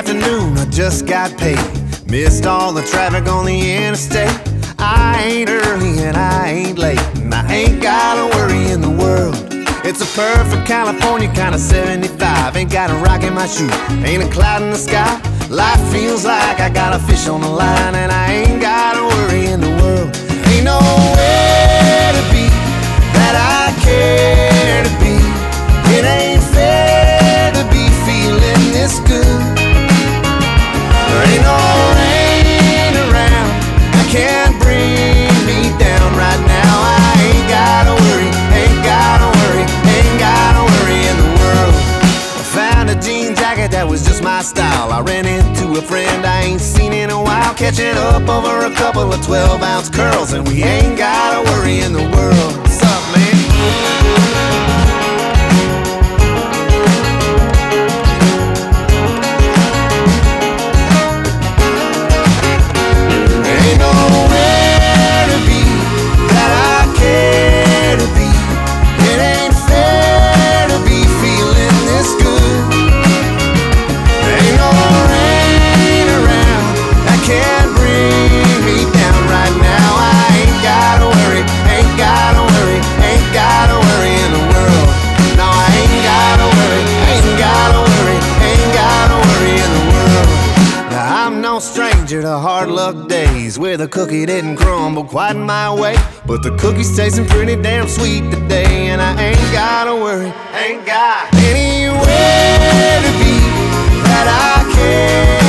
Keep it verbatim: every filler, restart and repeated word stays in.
afternoon, I just got paid. Missed all the traffic on the interstate. I ain't early and I ain't late, and I ain't got a worry in the world. It's a perfect California kind of seventy-five. Ain't got a rock in my shoe, ain't a cloud in the sky. Life feels like I got a fish on the line, and I ain't got a worry in the world. Ain't nowhere to be that I care to be. It ain't fair to be feeling this good. There ain't no rain around that can't bring me down right now. I ain't got a worry, ain't got a worry, ain't got a worry in the world. I found a jean jacket that was just my style. I ran into a friend I ain't seen in a while, catching up over a couple of twelve ounce curls, and we ain't got a worry in the world. What's up, man? Stranger to hard luck days where the cookie didn't crumble quite my way, but the cookie's tasting pretty damn sweet today, and I ain't gotta worry, ain't got anywhere to be that I care.